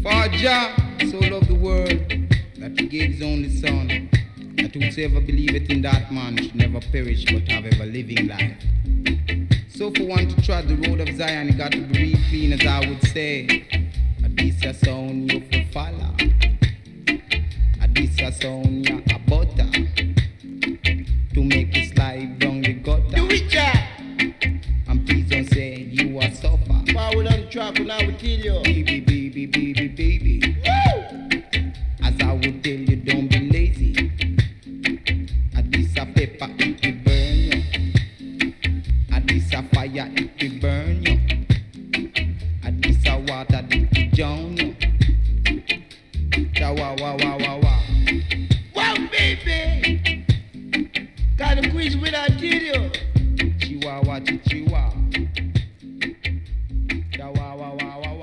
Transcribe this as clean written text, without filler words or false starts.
For Jah so loved the world that he gave his only son, that whosoever believeth in that man should never perish but have everlasting life. So for one to trod the road of Zion, he got to be real clean, as I would say. A this a sound you for follow. A this a sound you a butter. To make it slide down the gutter. Do it, Jah. And please don't say you are suffer. Forward on the track, and I will tell you. Baby, baby, baby, baby. Woo! As I would tell you, don't be lazy. A this a pepper, it will burn you. A this a fire, it will burn you. A this a water, it will drown you. Cha wa wa wa wa wa. Wow, baby. Got a quiz with I tell you. Chihuahua, chihuahua. Cha wa wa wa wa wa.